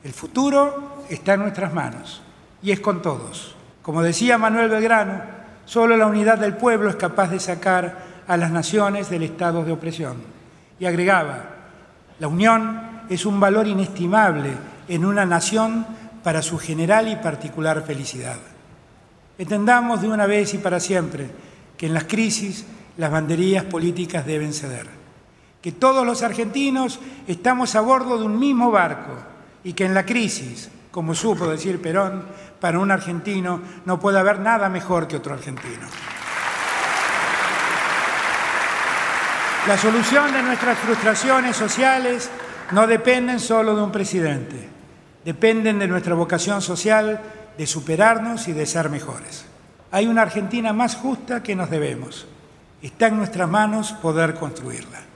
El futuro está en nuestras manos y es con todos. Como decía Manuel Belgrano, solo la unidad del pueblo es capaz de sacar a las naciones del estado de opresión. Y agregaba, la unión es un valor inestimable en una nación para su general y particular felicidad. Entendamos de una vez y para siempre que en las crisis las banderías políticas deben ceder, que todos los argentinos estamos a bordo de un mismo barco y que en la crisis, como supo decir Perón, para un argentino no puede haber nada mejor que otro argentino. La solución de nuestras frustraciones sociales no dependen solo de un presidente, dependen de nuestra vocación social de superarnos y de ser mejores. Hay una Argentina más justa que nos debemos. Está en nuestras manos poder construirla.